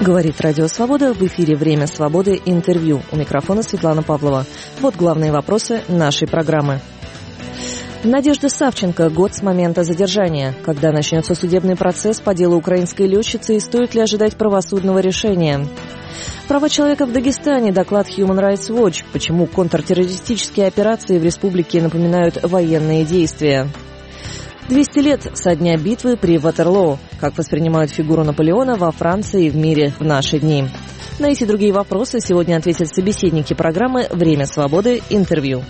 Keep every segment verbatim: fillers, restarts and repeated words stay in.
Говорит Радио Свобода, в эфире «Время свободы», интервью. У микрофона Светлана Павлова. Вот главные вопросы нашей программы. Надежда Савченко. Год с момента задержания. Когда начнется судебный процесс по делу украинской летчицы и стоит ли ожидать правосудного решения? Права человека в Дагестане. Доклад Human Rights Watch. Почему контртеррористические операции в республике напоминают военные действия? двести лет со дня битвы при Ватерлоо. Как воспринимают фигуру Наполеона во Франции и в мире в наши дни? На эти и другие вопросы сегодня ответят собеседники программы «Время свободы. Интервью».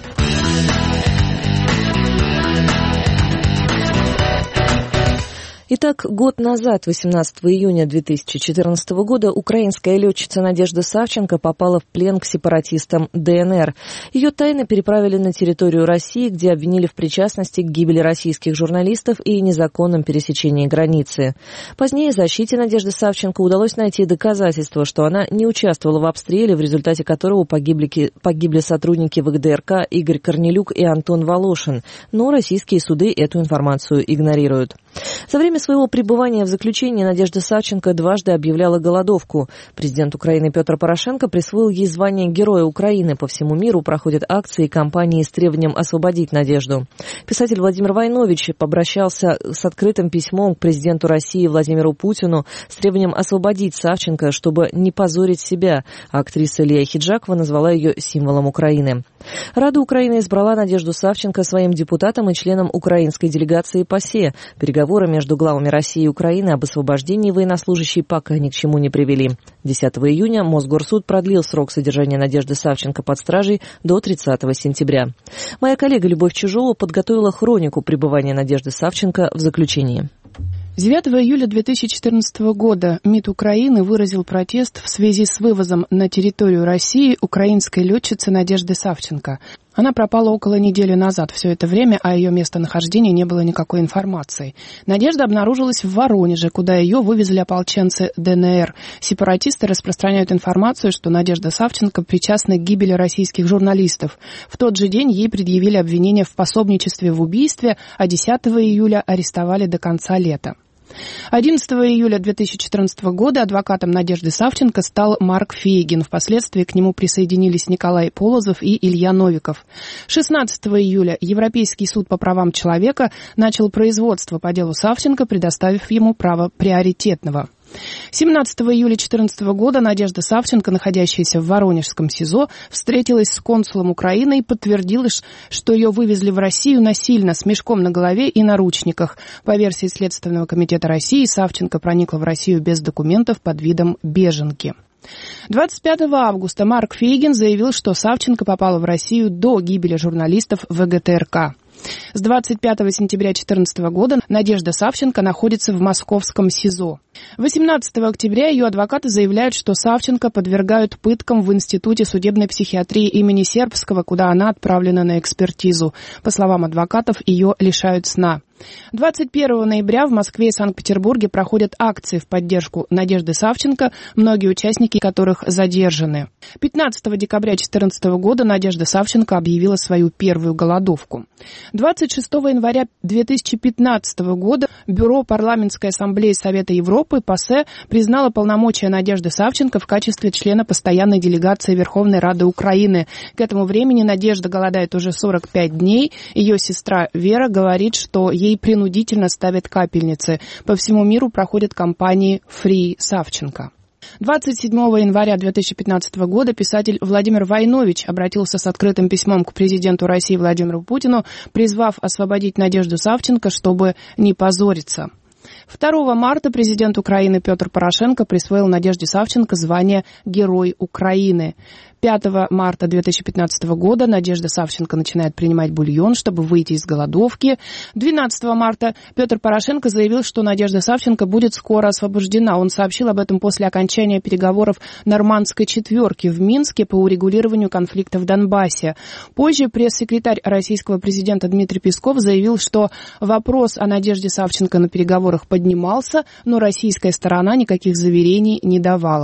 Итак, год назад, восемнадцатого июня две тысячи четырнадцатого года, украинская летчица Надежда Савченко попала в плен к сепаратистам ДНР. Ее тайно переправили на территорию России, где обвинили в причастности к гибели российских журналистов и незаконном пересечении границы. Позднее защите Надежды Савченко удалось найти доказательства, что она не участвовала в обстреле, в результате которого погибли, погибли сотрудники ВГДРК Игорь Корнелюк и Антон Волошин. Но российские суды эту информацию игнорируют. За время своего пребывания в заключении Надежда Савченко дважды объявляла голодовку. Президент Украины Петр Порошенко присвоил ей звание Героя Украины. По всему миру проходят акции и кампании с требованием освободить Надежду. Писатель Владимир Войнович обращался с открытым письмом к президенту России Владимиру Путину с требованием освободить Савченко, чтобы не позорить себя. А актриса Лия Хиджакова назвала ее символом Украины. Рада Украины избрала Надежду Савченко своим депутатом и членом украинской делегации ПАСЕ. Переговоры между главами России и Украины об освобождении военнослужащей пока ни к чему не привели. десятого июня Мосгорсуд продлил срок содержания Надежды Савченко под стражей до тридцатого сентября. Моя коллега Любовь Чижова подготовила хронику пребывания Надежды Савченко в заключении. девятого июля две тысячи четырнадцатого года МИД Украины выразил протест в связи с вывозом на территорию России украинской летчицы Надежды Савченко. Она пропала около недели назад. Все это время о ее местонахождении не было никакой информации. Надежда обнаружилась в Воронеже, куда ее вывезли ополченцы ДНР. Сепаратисты распространяют информацию, что Надежда Савченко причастна к гибели российских журналистов. В тот же день ей предъявили обвинение в пособничестве в убийстве, а десятого июля арестовали до конца лета. одиннадцатого июля две тысячи четырнадцатого года адвокатом Надежды Савченко стал Марк Фейгин. Впоследствии к нему присоединились Николай Полозов и Илья Новиков. шестнадцатого июля Европейский суд по правам человека начал производство по делу Савченко, предоставив ему право приоритетного. семнадцатого июля две тысячи четырнадцатого года Надежда Савченко, находящаяся в Воронежском СИЗО, встретилась с консулом Украины и подтвердила, что ее вывезли в Россию насильно, с мешком на голове и наручниках. По версии Следственного комитета России, Савченко проникла в Россию без документов под видом беженки. двадцать пятого августа Марк Фейгин заявил, что Савченко попала в Россию до гибели журналистов ВГТРК. С двадцать пятого сентября две тысячи четырнадцатого года Надежда Савченко находится в московском СИЗО. восемнадцатого октября ее адвокаты заявляют, что Савченко подвергают пыткам в Институте судебной психиатрии имени Сербского, куда она отправлена на экспертизу. По словам адвокатов, ее лишают сна. двадцать первого ноября в Москве и Санкт-Петербурге проходят акции в поддержку Надежды Савченко, многие участники которых задержаны. пятнадцатого декабря две тысячи четырнадцатого года Надежда Савченко объявила свою первую голодовку. двадцать шестого января две тысячи пятнадцатого года Бюро Парламентской ассамблеи Совета Европы ПАСЕ признало полномочия Надежды Савченко в качестве члена постоянной делегации Верховной Рады Украины. К этому времени Надежда голодает уже сорок пять дней. Ее сестра Вера говорит, что ей принудительно ставят капельницы. По всему миру проходят кампании «Free Савченко». двадцать седьмого января две тысячи пятнадцатого года писатель Владимир Войнович обратился с открытым письмом к президенту России Владимиру Путину, призвав освободить Надежду Савченко, чтобы не позориться. второго марта президент Украины Петр Порошенко присвоил Надежде Савченко звание Герой Украины. пятого марта две тысячи пятнадцатого года Надежда Савченко начинает принимать бульон, чтобы выйти из голодовки. двенадцатого марта Петр Порошенко заявил, что Надежда Савченко будет скоро освобождена. Он сообщил об этом после окончания переговоров Нормандской четверки в Минске по урегулированию конфликта в Донбассе. Позже пресс-секретарь российского президента Дмитрий Песков заявил, что вопрос о Надежде Савченко на переговорах поднимался, но российская сторона никаких заверений не давала.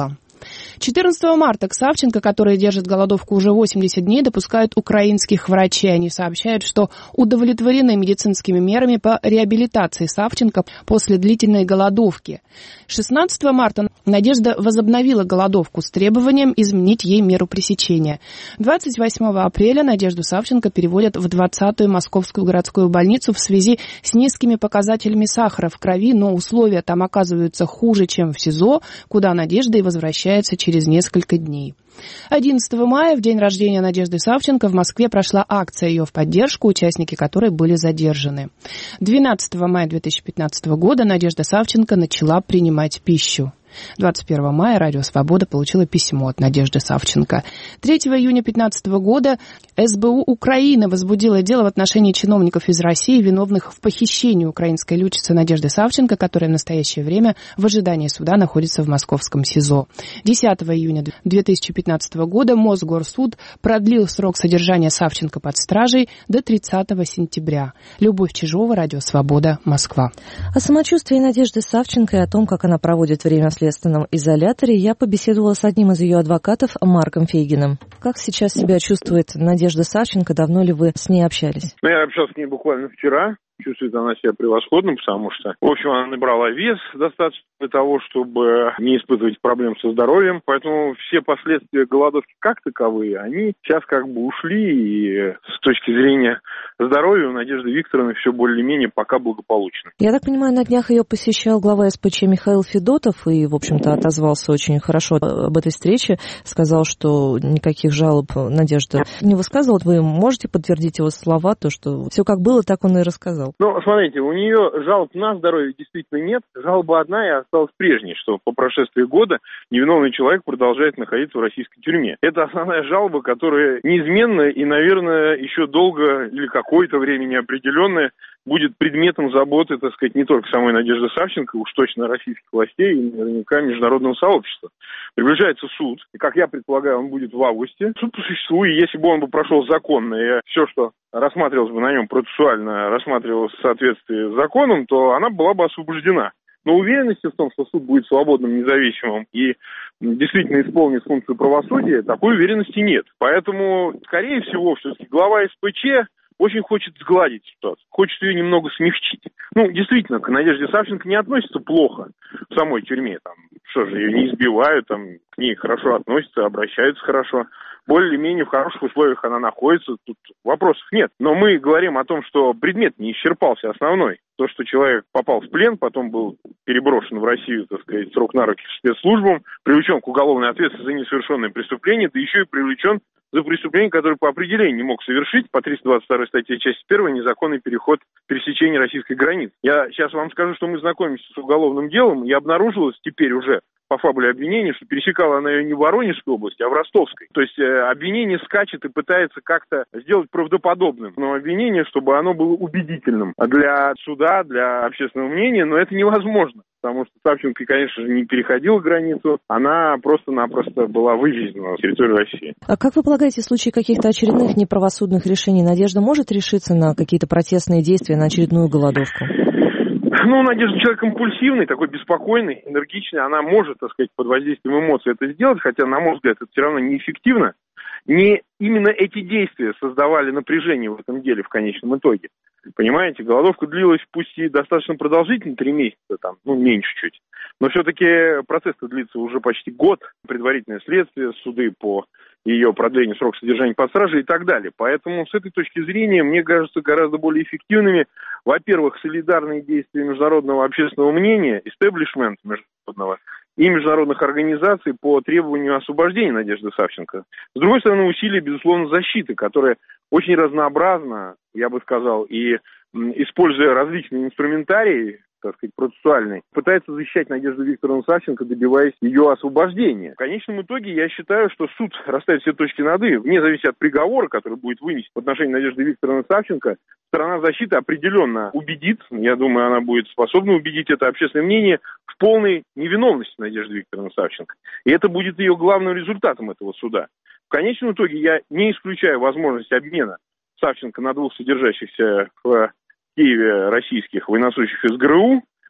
четырнадцатого марта к Савченко, который держит голодовку уже восемьдесят дней, допускают украинских врачей. Они сообщают, что удовлетворены медицинскими мерами по реабилитации Савченко после длительной голодовки. шестнадцатого марта Надежда возобновила голодовку с требованием изменить ей меру пресечения. двадцать восьмого апреля Надежду Савченко переводят в двадцатую Московскую городскую больницу в связи с низкими показателями сахара в крови, но условия там оказываются хуже, чем в СИЗО, куда Надежда и возвращается через несколько дней. одиннадцатого мая, в день рождения Надежды Савченко, в Москве прошла акция ее в поддержку, участники которой были задержаны. двенадцатого мая две тысячи пятнадцатого года Надежда Савченко начала принимать пищу. двадцать первого мая Радио Свобода получила письмо от Надежды Савченко. третьего июня две тысячи пятнадцатого года эс бэ у Украины возбудило дело в отношении чиновников из России, виновных в похищении украинской летчицы Надежды Савченко, которая в настоящее время в ожидании суда находится в московском СИЗО. десятого июня две тысячи пятнадцатого года Мосгорсуд продлил срок содержания Савченко под стражей до тридцатого сентября. Любовь Чижова, Радио Свобода, Москва. О самочувствии Надежды Савченко и о том, как она проводит время в следственном изоляторе, я побеседовала с одним из ее адвокатов, Марком Фейгиным. Как сейчас себя чувствует Надежда Савченко? Давно ли вы с ней общались? Ну, я общался с ней буквально вчера. Чувствует она себя превосходно, потому что, в общем, она набрала вес достаточно для того, чтобы не испытывать проблем со здоровьем. Поэтому все последствия голодовки как таковые, они сейчас как бы ушли. И с точки зрения здоровья у Надежды Викторовны все более-менее пока благополучно. Я так понимаю, на днях ее посещал глава эс пэ че Михаил Федотов и, в общем-то, отозвался очень хорошо об этой встрече. Сказал, что никаких жалоб Надежда не высказывала. Вы можете подтвердить его слова, то, что все как было, так он и рассказал? Ну, смотрите, у нее жалоб на здоровье действительно нет. Жалоба одна и осталась прежней, что по прошествии года невиновный человек продолжает находиться в российской тюрьме. Это основная жалоба, которая неизменна и, наверное, еще долго или какое-то время неопределенное будет предметом заботы, так сказать, не только самой Надежды Савченко, уж точно российских властей и наверняка международного сообщества. Приближается суд, и, как я предполагаю, он будет в августе. Суд по существу, и если бы он бы прошел законно, и все, что рассматривалось бы на нем процессуально, рассматривалось в соответствии с законом, то она была бы освобождена. Но уверенности в том, что суд будет свободным, независимым и действительно исполнит функцию правосудия, такой уверенности нет. Поэтому, скорее всего, все-таки глава эс пэ че очень хочет сгладить ситуацию, хочет ее немного смягчить. Ну, действительно, к Надежде Савченко не относятся плохо в самой тюрьме. Там, что же, ее не избивают, там, к ней хорошо относятся, обращаются хорошо. Более-менее в хороших условиях она находится, тут вопросов нет. Но мы говорим о том, что предмет не исчерпался основной. То, что человек попал в плен, потом был переброшен в Россию, так сказать, с рук на руки к спецслужбам, привлечен к уголовной ответственности за несовершенное преступление, да еще и привлечен за преступление, которое по определению не мог совершить, по триста двадцать второй статье, часть первая, незаконный переход, пересечение российской границы. Я сейчас вам скажу, что мы знакомимся с уголовным делом, и обнаружилось теперь уже по фабуле обвинения, что пересекала она ее не в Воронежской области, а в Ростовской. То есть э, обвинение скачет и пытается как-то сделать правдоподобным, но обвинение, чтобы оно было убедительным для суда, для общественного мнения, но это невозможно. Потому что Савченко, конечно же, не переходила границу, она просто-напросто была вывезена на территорию России. А как вы полагаете, в случае каких-то очередных неправосудных решений Надежда может решиться на какие-то протестные действия, на очередную голодовку? Ну, Надежда человек импульсивный, такой беспокойный, энергичный. Она может, так сказать, под воздействием эмоций это сделать, хотя, на мой взгляд, это все равно неэффективно. Не именно эти действия создавали напряжение в этом деле в конечном итоге. Понимаете, голодовка длилась пусть и достаточно продолжительно, три месяца, там, ну, меньше чуть. Но все-таки процесс-то длится уже почти год. Предварительное следствие, суды по ее продлению срока содержания под стражей и так далее. Поэтому с этой точки зрения, мне кажется, гораздо более эффективными, во-первых, солидарные действия международного общественного мнения, истеблишмента международного, и международных организаций по требованию освобождения Надежды Савченко. С другой стороны, усилия, безусловно, защиты, которая очень разнообразна, я бы сказал, и используя различные инструментарии, так сказать, процессуальный, пытается защищать Надежду Викторовну Савченко, добиваясь ее освобождения. В конечном итоге я считаю, что суд расставит все точки над «и», вне зависимости от приговора, который будет вынесен в отношении Надежды Викторовны Савченко, сторона защиты определенно убедит, я думаю, она будет способна убедить это общественное мнение в полной невиновности Надежды Викторовны Савченко. И это будет ее главным результатом этого суда. В конечном итоге я не исключаю возможность обмена Савченко на двух содержащихся в Киеве российских военнослужащих из ГРУ,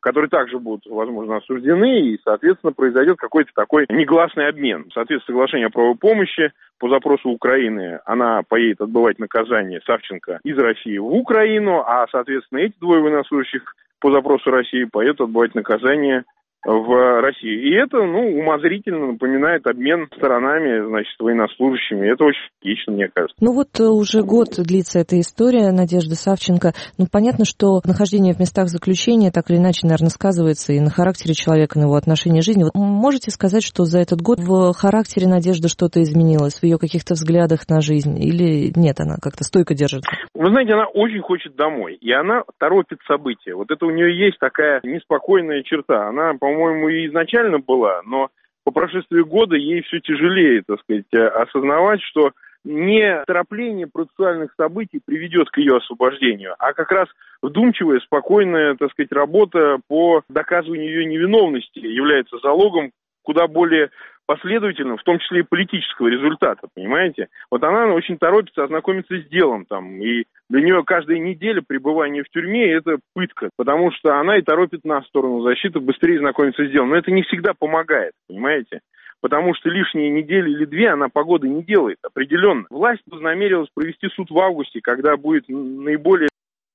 которые также будут, возможно, осуждены, и, соответственно, произойдет какой-то такой негласный обмен. Соответственно, соглашение о правовой помощи по запросу Украины, она поедет отбывать наказание Савченко из России в Украину, а, соответственно, эти двое военнослужащих по запросу России поедут отбывать наказание в России. И это, ну, умозрительно напоминает обмен сторонами, значит, военнослужащими. Это очень логично, мне кажется. Ну вот уже год длится эта история Надежды Савченко. Ну, понятно, что нахождение в местах заключения так или иначе, наверное, сказывается и на характере человека, на его отношении к жизни. Вот можете сказать, что за этот год в характере Надежды что-то изменилось, в ее каких-то взглядах на жизнь? Или нет, она как-то стойко держится? Вы знаете, она очень хочет домой, и она торопит события. Вот это у нее есть такая неспокойная черта. Она, по-моему, по-моему, и изначально была, но по прошествии года ей все тяжелее, так сказать, осознавать, что не торопление процессуальных событий приведет к ее освобождению, а как раз вдумчивая, спокойная, так сказать, работа по доказыванию ее невиновности является залогом куда более последовательным, в том числе и политического результата, понимаете? Вот она очень торопится ознакомиться с делом там, и для нее каждая неделя пребывания в тюрьме – это пытка, потому что она и торопит нас в сторону защиты быстрее знакомиться с делом. Но это не всегда помогает, понимаете? Потому что лишние недели или две она погоды не делает, определенно. Власть вознамерилась провести суд в августе, когда будет наиболее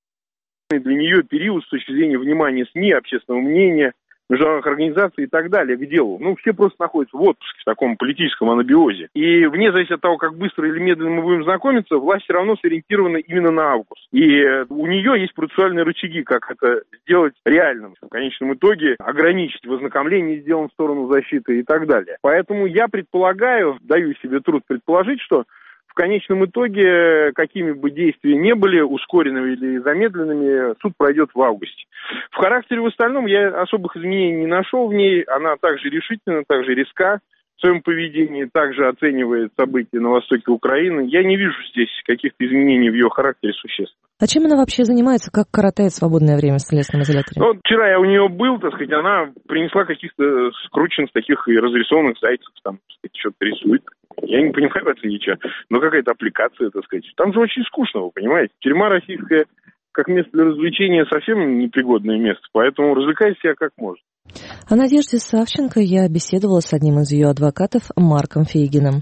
для нее период с точки зрения внимания СМИ, общественного мнения, международных организаций и так далее к делу. Ну, все просто находятся в отпуске, в таком политическом анабиозе. И вне зависимости от того, как быстро или медленно мы будем знакомиться, власть все равно сориентирована именно на август. И у нее есть процессуальные рычаги, как это сделать реальным. В конечном итоге ограничить вознакомление с делом в сторону защиты и так далее. Поэтому я предполагаю, даю себе труд предположить, что в конечном итоге, какими бы действия ни были, ускоренными или замедленными, суд пройдет в августе. В характере в остальном я особых изменений не нашел в ней. Она также решительна, также резка в своем поведении, также оценивает события на востоке Украины. Я не вижу здесь каких-то изменений в ее характере существенных. А чем она вообще занимается, как коротает свободное время в следственном изоляторе? Ну, вчера я у нее был, так сказать, она принесла каких-то скрученных таких и разрисованных зайцев, там, так сказать, что-то рисует. Я не понимаю в этом ничего, но какая-то аппликация, так сказать. Там же очень скучно, вы понимаете. Тюрьма российская, как место для развлечения, совсем непригодное место, поэтому развлекайте себя как можно. О Надежде Савченко я беседовала с одним из ее адвокатов Марком Фейгиным.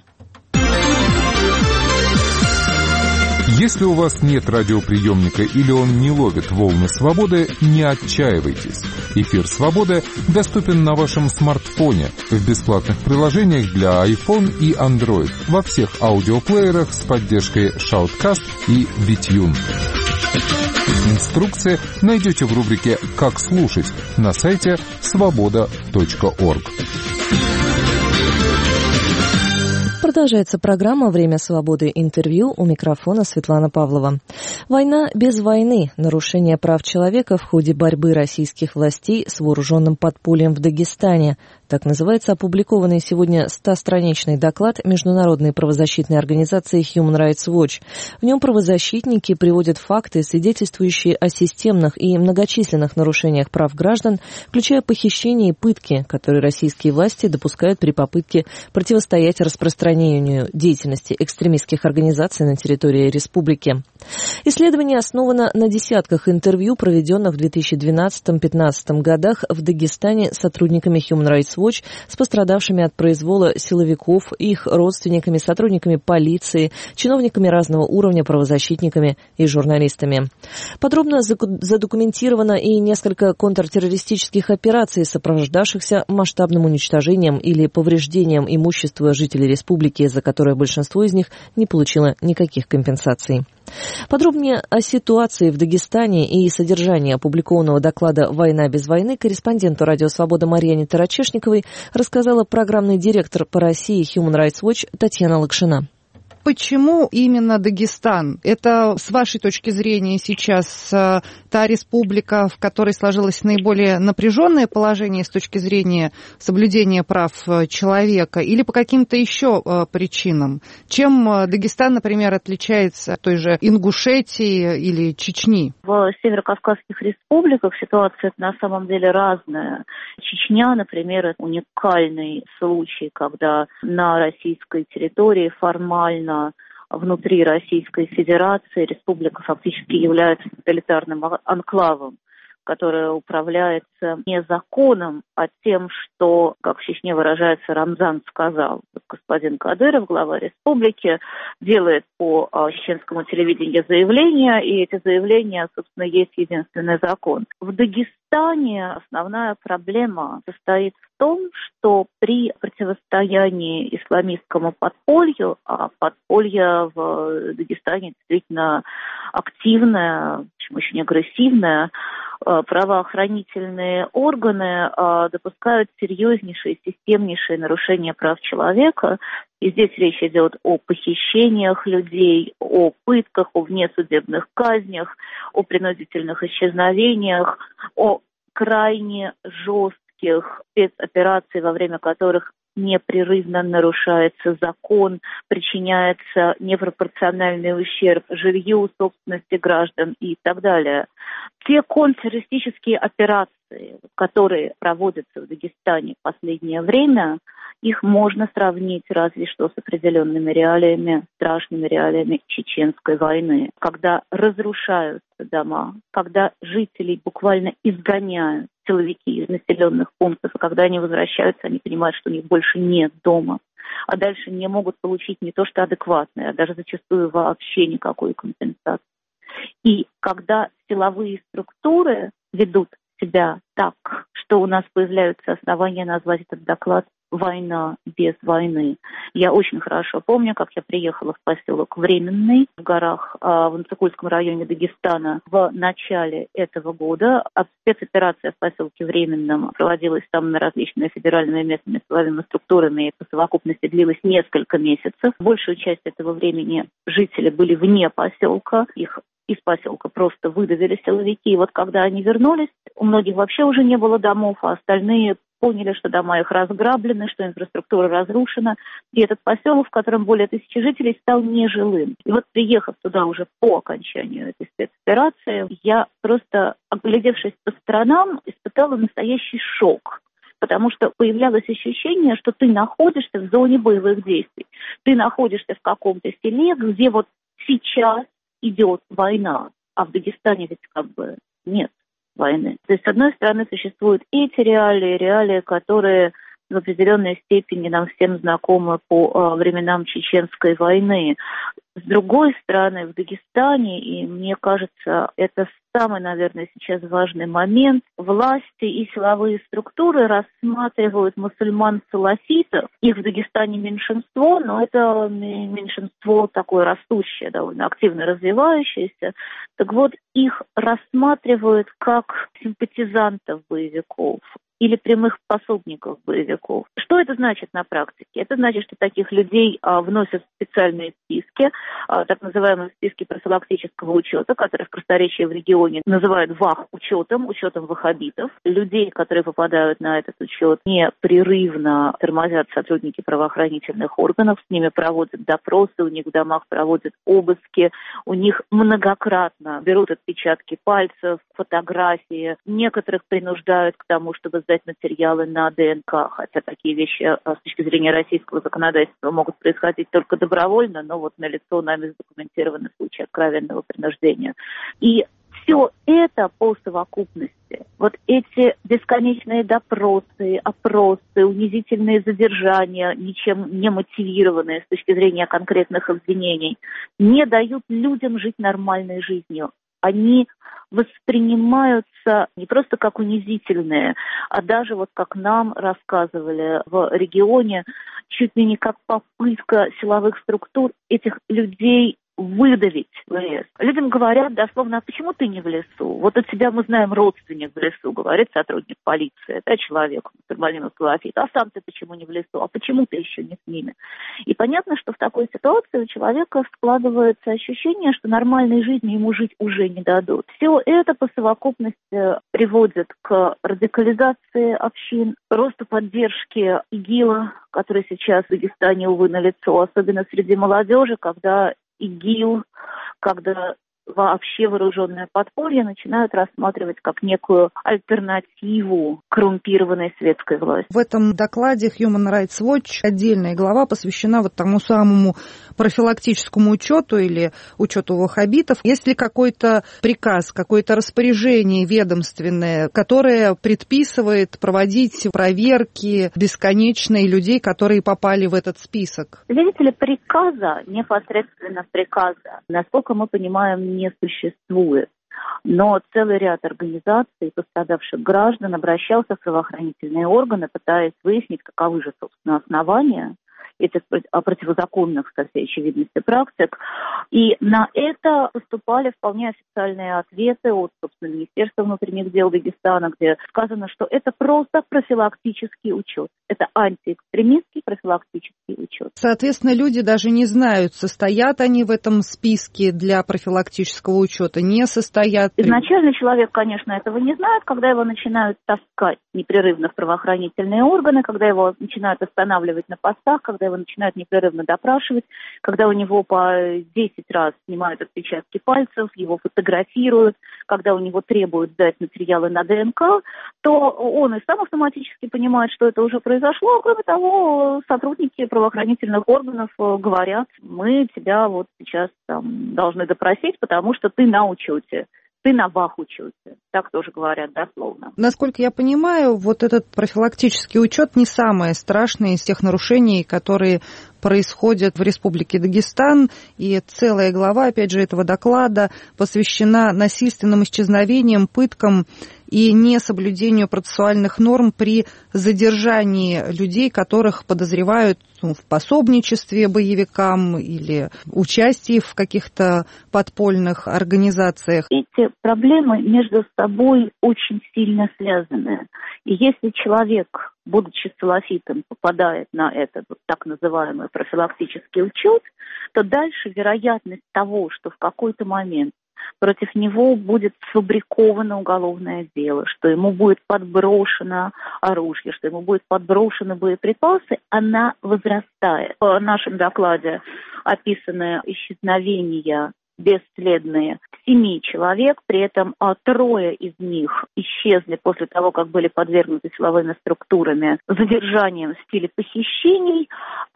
Если у вас нет радиоприемника или он не ловит волны свободы, не отчаивайтесь. Эфир «Свобода» доступен на вашем смартфоне в бесплатных приложениях для iPhone и Android во всех аудиоплеерах с поддержкой Shoutcast и BitTune. Инструкции найдете в рубрике «Как слушать» на сайте свобода точка орг. Продолжается программа «Время свободы. Интервью». У микрофона Светлана Павлова. Война без войны. Нарушение прав человека в ходе борьбы российских властей с вооруженным подпольем в Дагестане. Так называется опубликованный сегодня стостраничный доклад международной правозащитной организации Human Rights Watch. В нем правозащитники приводят факты, свидетельствующие о системных и многочисленных нарушениях прав граждан, включая похищения и пытки, которые российские власти допускают при попытке противостоять распространению деятельности экстремистских организаций на территории республики. Исследование основано на десятках интервью, проведенных в две тысячи двенадцатом — две тысячи пятнадцатом годах в Дагестане сотрудниками Human Rights Watch с пострадавшими от произвола силовиков, их родственниками, сотрудниками полиции, чиновниками разного уровня, правозащитниками и журналистами. Подробно задокументировано и несколько контртеррористических операций, сопровождавшихся масштабным уничтожением или повреждением имущества жителей республики, за которое большинство из них не получило никаких компенсаций. Подробнее о ситуации в Дагестане и содержании опубликованного доклада «Война без войны» корреспонденту «Радио Свобода» Марьяне Тарачешниковой рассказала программный директор по России Human Rights Watch Татьяна Лакшина. Почему именно Дагестан? Это, с вашей точки зрения, сейчас та республика, в которой сложилось наиболее напряженное положение с точки зрения соблюдения прав человека, или по каким-то еще причинам? Чем Дагестан, например, отличается от той же Ингушетии или Чечни? В северокавказских республиках ситуация на самом деле разная. Чечня, например, это уникальный случай, когда на российской территории формально внутри Российской Федерации республика фактически является тоталитарным анклавом. которая управляется не законом, а тем, что, как в Чечне выражается, Рамзан сказал. Господин Кадыров, глава республики, делает по чеченскому телевидению заявления, и эти заявления, собственно, есть единственный закон. В Дагестане основная проблема состоит в том, что при противостоянии исламистскому подполью, а подполье в Дагестане действительно активное, почему очень агрессивное, правоохранительные органы допускают серьезнейшие, системнейшие нарушения прав человека. И здесь речь идет о похищениях людей, о пытках, о внесудебных казнях, о принудительных исчезновениях, о крайне жестких спецоперациях, во время которых непрерывно нарушается закон, причиняется непропорциональный ущерб жилью, собственности граждан и так далее. Те контртеррористические операции, которые проводятся в Дагестане в последнее время, их можно сравнить разве что с определенными реалиями, страшными реалиями Чеченской войны, когда разрушаются дома, когда жителей буквально изгоняют силовики из населенных пунктов, и когда они возвращаются, они понимают, что у них больше нет дома, а дальше не могут получить не то что адекватное, а даже зачастую вообще никакой компенсации. И когда силовые структуры ведут себя так, что у нас появляются основания назвать этот доклад «Война без войны». Я очень хорошо помню, как я приехала в поселок Временный в горах в Антикульском районе Дагестана в начале этого года. А спецоперация в поселке Временном проводилась там на различными федеральными и местными силовыми структурами и по совокупности длилась несколько месяцев. Большую часть этого времени жители были вне поселка, их из поселка просто выдавили силовики. И вот когда они вернулись, у многих вообще уже не было домов, а остальные поняли, что дома их разграблены, что инфраструктура разрушена. И этот поселок, в котором более тысячи жителей, стал нежилым. И вот приехав туда уже по окончанию этой спецоперации, я просто, оглядевшись по сторонам, испытала настоящий шок. Потому что появлялось ощущение, что ты находишься в зоне боевых действий. Ты находишься в каком-то селе, где вот сейчас идет война, а в Дагестане ведь как бы нет войны. То есть, с одной стороны, существуют эти реалии, реалии, которые в определенной степени нам всем знакомы по э, временам Чеченской войны. С другой стороны, в Дагестане, и мне кажется, это самый, наверное, сейчас важный момент, власти и силовые структуры рассматривают мусульман-салафитов. Их в Дагестане меньшинство, но это меньшинство такое растущее, довольно активно развивающееся. Так вот, их рассматривают как симпатизантов боевиков или прямых пособников боевиков. Что это значит на практике? Это значит, что таких людей а, вносят в специальные списки, а, так называемые списки профилактического учета, которые в просторечии в регионе называют ВАХ-учетом, учетом ваххабитов. Людей, которые попадают на этот учет, непрерывно тормозят сотрудники правоохранительных органов, с ними проводят допросы, у них в домах проводят обыски, у них многократно берут отпечатки пальцев, фотографии, некоторых принуждают к тому, чтобы сдать материалы на ДНК, хотя такие вещи с точки зрения российского законодательства могут происходить только добровольно, но вот налицо нами задокументированы случаи откровенного принуждения. И все это по совокупности, вот эти бесконечные допросы, опросы, унизительные задержания, ничем не мотивированные с точки зрения конкретных обвинений, не дают людям жить нормальной жизнью. Они воспринимаются не просто как унизительные, а даже вот как нам рассказывали в регионе, чуть ли не как попытка силовых структур этих людей выдавить в лес. Людям говорят дословно: а почему ты не в лесу? Вот от тебя мы знаем родственник в лесу, говорит сотрудник полиции, да, человек, мусульманин салафит. А сам ты почему не в лесу? А почему ты еще не с ними? И понятно, что в такой ситуации у человека складывается ощущение, что нормальной жизни ему жить уже не дадут. Все это по совокупности приводит к радикализации общин, росту поддержки ИГИЛа, который сейчас в Дагестане, увы, налицо, особенно среди молодежи, когда ИГИЛ, когда вообще вооруженное подполье начинают рассматривать как некую альтернативу коррумпированной светской власти. В этом докладе Human Rights Watch отдельная глава посвящена вот тому самому профилактическому учету или учету ваххабитов. Есть ли какой-то приказ, какое-то распоряжение ведомственное, которое предписывает проводить проверки бесконечные людей, которые попали в этот список? Видите ли, приказа, непосредственно приказа, насколько мы понимаем, не существует. Но целый ряд организаций пострадавших граждан обращался в правоохранительные органы, пытаясь выяснить, каковы же, собственно, основания этих противозаконных, со всей очевидностью, практик. И на это поступали вполне официальные ответы от, собственно, Министерства внутренних дел Дагестана, где сказано, что это просто профилактический учет. Это антиэкстремистский профилактический учет. Соответственно, люди даже не знают, состоят они в этом списке для профилактического учета, не состоят. Изначально человек, конечно, этого не знает, когда его начинают таскать непрерывно в правоохранительные органы, когда его начинают останавливать на постах, когда его начинают непрерывно допрашивать, когда у него по десять раз снимают отпечатки пальцев, его фотографируют, когда у него требуют сдать материалы на ДНК, то он и сам автоматически понимает, что это уже произошло. Кроме того, сотрудники правоохранительных органов говорят: мы тебя вот сейчас там должны допросить, потому что ты на учете. Ты на вахучете. Так тоже говорят дословно. Насколько я понимаю, вот этот профилактический учет не самое страшное из тех нарушений, которые происходят в Республике Дагестан. И целая глава, опять же, этого доклада посвящена насильственным исчезновениям, пыткам и несоблюдению процессуальных норм при задержании людей, которых подозревают ну, в пособничестве боевикам или участии в каких-то подпольных организациях. Эти проблемы между собой очень сильно связаны. И если человек, будучи салафитом, попадает на этот вот так называемый профилактический учет, то дальше вероятность того, что в какой-то момент против него будет сфабриковано уголовное дело, что ему будет подброшено оружие, что ему будет подброшены боеприпасы, она возрастает. В нашем докладе описаны исчезновения бесследные семи человек, при этом а, трое из них исчезли после того, как были подвергнуты силовыми структурами задержанием в стиле похищений,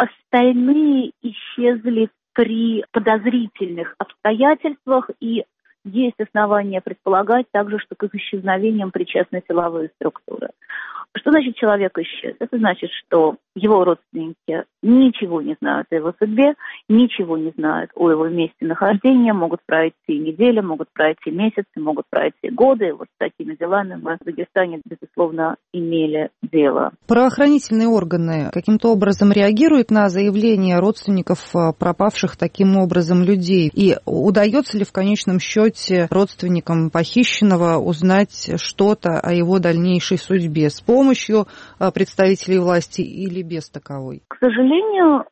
остальные исчезли при подозрительных обстоятельствах, и есть основания предполагать также, что к их исчезновениям причастны силовые структуры. Что значит человек исчез? Это значит, что его родственники ничего не знают о его судьбе, ничего не знают о его месте нахождения, могут пройти недели, могут пройти месяцы, могут пройти годы. И вот с такими делами мы в Дагестане, безусловно, имели дело. Правоохранительные органы каким-то образом реагируют на заявления родственников пропавших таким образом людей? И удается ли в конечном счете родственникам похищенного узнать что-то о его дальнейшей судьбе с помощью представителей власти или без таковой? К сожалению,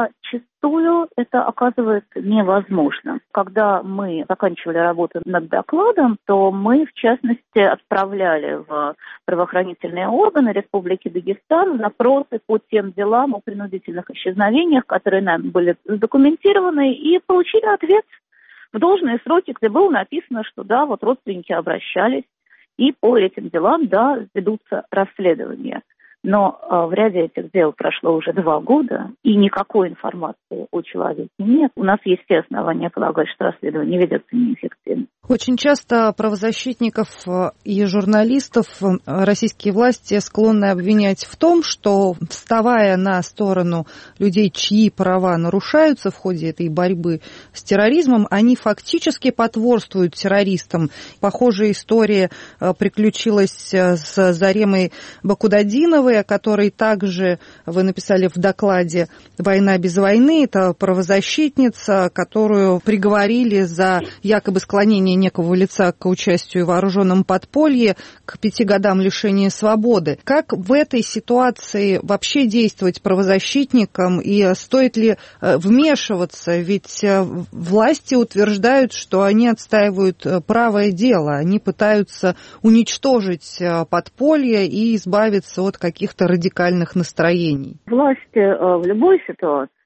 зачастую это оказывается невозможно. Когда мы заканчивали работу над докладом, то мы, в частности, отправляли в правоохранительные органы Республики Дагестан запросы по тем делам о принудительных исчезновениях, которые нам были задокументированы, и получили ответ в должные сроки, где было написано, что да, вот родственники обращались, и по этим делам, да, ведутся расследования. Но э, в ряде этих дел прошло уже два года, и никакой информации о человеке нет. У нас есть все основания полагать, что расследование ведется неэффективно. Очень часто правозащитников и журналистов российские власти склонны обвинять в том, что, вставая на сторону людей, чьи права нарушаются в ходе этой борьбы с терроризмом, они фактически потворствуют террористам. Похожая история приключилась с Заремой Бакудадиновой, о которой также вы написали в докладе «Война без войны». Это правозащитница, которую приговорили за якобы склонение некого лица к участию в вооруженном подполье к пяти годам лишения свободы. Как в этой ситуации вообще действовать правозащитникам и стоит ли вмешиваться? Ведь власти утверждают, что они отстаивают правое дело, они пытаются уничтожить подполье и избавиться от каких-то радикальных настроений. Власти в любой ситуации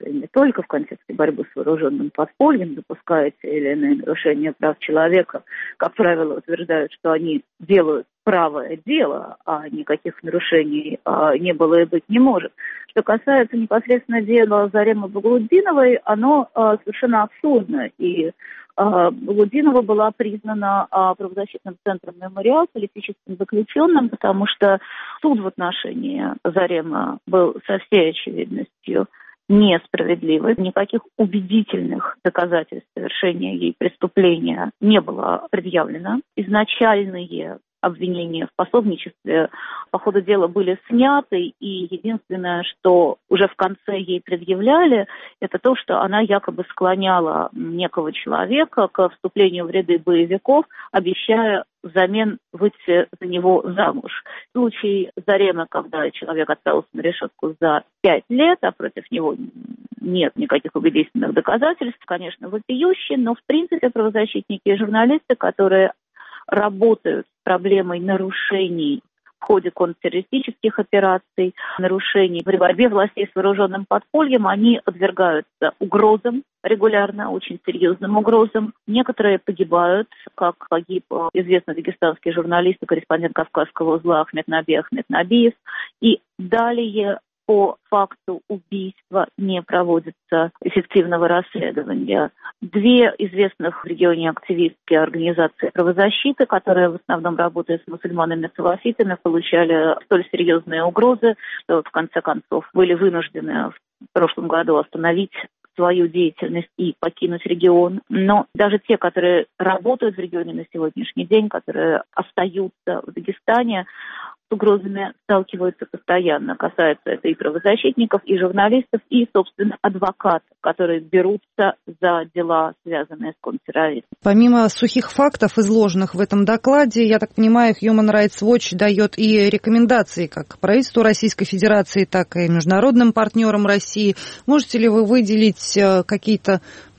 и не только в контексте борьбы с вооруженным подпольем, допуская те или иные нарушения прав человека, как правило, утверждают, что они делают правое дело, а никаких нарушений а, не было и быть не может. Что касается непосредственно дела Заремы Багаутдиновой, оно а, совершенно абсурдно. И а, Багаутдинова была признана а, правозащитным центром «Мемориал» политическим заключенным, потому что суд в отношении Заремы был со всей очевидностью несправедливой. Никаких убедительных доказательств совершения ей преступления не было предъявлено. Изначальные обвинения в пособничестве по ходу дела были сняты, и единственное, что уже в конце ей предъявляли, это то, что она якобы склоняла некого человека к вступлению в ряды боевиков, обещая взамен выйти за него замуж. В случае Заремы, когда человек отправился на решетку за пять лет, а против него нет никаких убедительных доказательств, конечно, вопиющий, но в принципе правозащитники и журналисты, которые работают с проблемой нарушений в ходе контртеррористических операций, нарушений при борьбе властей с вооруженным подпольем, они подвергаются угрозам регулярно, очень серьезным угрозам. Некоторые погибают, как погиб известный дагестанский журналист и корреспондент Кавказского узла Ахмед Наби Ахмед Набиев. И далее по факту убийства не проводится эффективного расследования. Две известных в регионе активистские организации правозащиты, которые в основном работают с мусульманами-салафитами, получали столь серьезные угрозы, что в конце концов были вынуждены в прошлом году остановить свою деятельность и покинуть регион. Но даже те, которые работают в регионе на сегодняшний день, которые остаются в Дагестане, с угрозами сталкиваются постоянно. Касается это и правозащитников, и журналистов, и, собственно, адвокатов, которые берутся за дела, связанные с контртерроризмом. Помимо сухих фактов, изложенных в этом докладе, я так понимаю, Human Rights Watch дает и рекомендации как правительству Российской Федерации, так и международным партнерам России. Можете ли вы выделить какие-то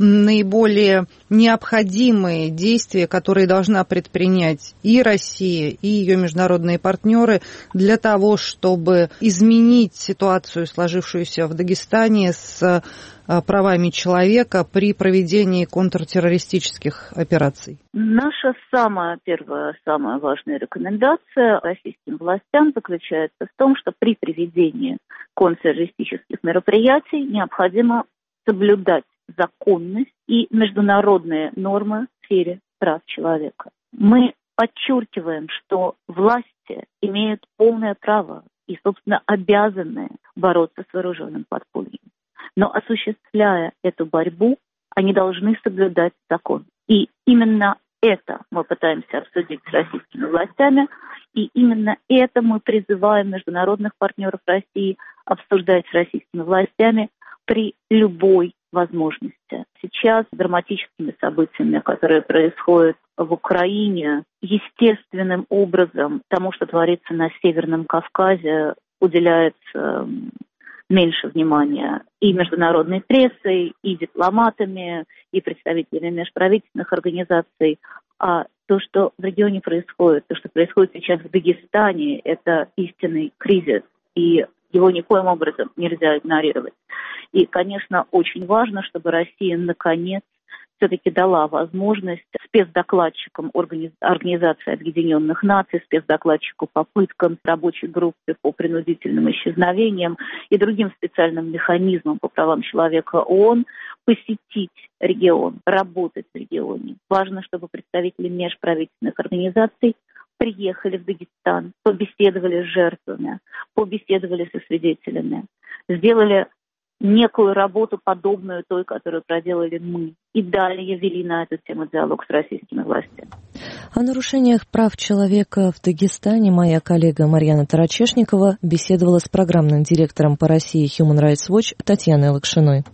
наиболее необходимые действия, которые должна предпринять и Россия, и ее международные партнеры для того, чтобы изменить ситуацию, сложившуюся в Дагестане с правами человека при проведении контртеррористических операций? Наша самая первая, самая важная рекомендация российским властям заключается в том, что при проведении контртеррористических мероприятий необходимо соблюдать законность и международные нормы в сфере прав человека. Мы подчеркиваем, что власти имеют полное право и, собственно, обязаны бороться с вооруженным подпольем. Но осуществляя эту борьбу, они должны соблюдать закон. И именно это мы пытаемся обсудить с российскими властями, и именно это мы призываем международных партнеров России обсуждать с российскими властями при любой возможности. Сейчас драматическими событиями, которые происходят в Украине, естественным образом тому, что творится на Северном Кавказе, уделяется меньше внимания и международной прессой, и дипломатами, и представителями межправительственных организаций. А то, что в регионе происходит, то, что происходит сейчас в Дагестане, это истинный кризис, и его никоим образом нельзя игнорировать. И, конечно, очень важно, чтобы Россия, наконец, все-таки дала возможность спецдокладчикам Организации Объединенных Наций, спецдокладчику по пыткам, рабочей группе по принудительным исчезновениям и другим специальным механизмам по правам человека ООН посетить регион, работать в регионе. Важно, чтобы представители межправительственных организаций приехали в Дагестан, побеседовали с жертвами, побеседовали со свидетелями, сделали некую работу, подобную той, которую проделали мы, и далее вели на эту тему диалог с российскими властями. О нарушениях прав человека в Дагестане моя коллега Марьяна Тарачешникова беседовала с программным директором по России Human Rights Watch Татьяной Лакшиной.